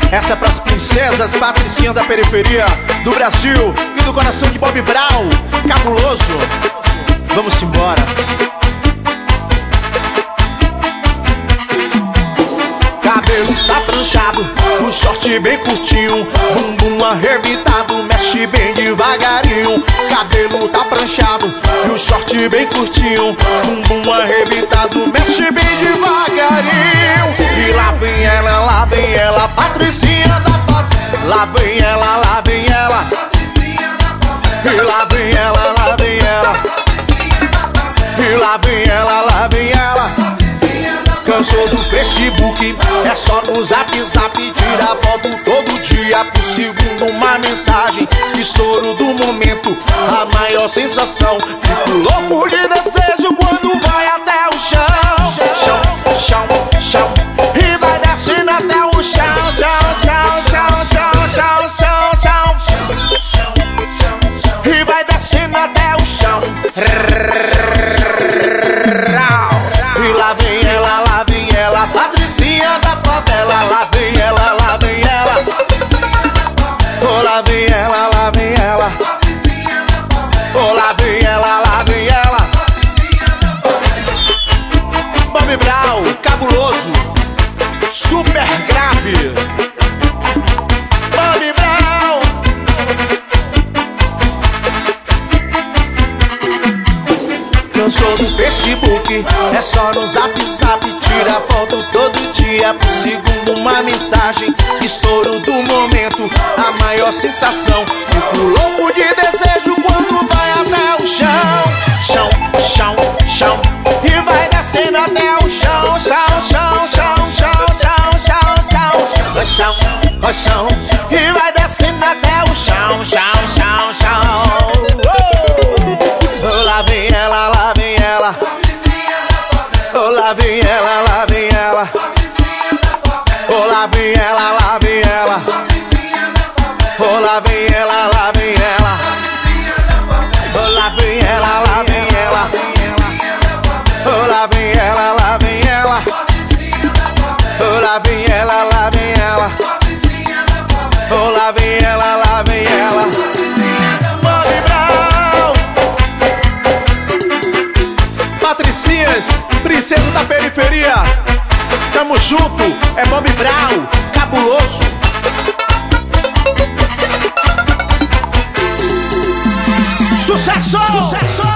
Essa é pras princesas, patricinhas da periferia do Brasil e do coração de Bob Brown, cabuloso. Vamos embora. Cabelo está pranchado, o short bem curtinho, bumbum arrebitado, mexe bem devagarinho. Cabelo tá pranchado e o short bem curtinho, bumbum arrebitado, mexe bem devagarinho. E lá vem ela, Patricinha da favela. Lá vem ela, Patricinha da favela. E lá vem ela, e lá vem ela. Cansou do Facebook, é só no zap, tira foto todo dia por segundo, uma mensagem. Estouro do momento, a maior sensação. Fico louco de desejo quando vai até o chão. Chão, chão, chão, e vai descendo até o chão. Chão, chão, chão, chão, chão, chão, chão. E vai descendo até o chão. E lá vem ela, Patricinha da favela. Lá vem ela, oh, lá vem ela, oh, lá vem ela. Bob Brown, cabuloso, super grave. Bob Brown. Cansou do Facebook, é só no zap, tira foto todo dia por segundo, uma mensagem. Estouro do momento, a maior sensação. Fico louco de desejo quando vai até o chão. Chão, chão, chão, e vai descendo até o chão. Chão, chão, chão, chão, chão, chão, chão, chão, chão, e vai descendo até o chão. Chão, chão, chão. Lá vem ela, lá vem ela. Oh, lá vem ela, lá vem ela. Oh, lá vem ela, lá vem ela. Oh, lá vem ela, lá vem ela. Oh, lá vem ela, lá vem ela. Oh, lá vem ela, lá vem ela. Oh, lá vem ela, lá vem ela. Oh, lá vem ela, lá vem ela. Patricinhas, princesa da periferia. Tamo junto, é Bob Brown, cabuloso. Sucesso! Sucesso!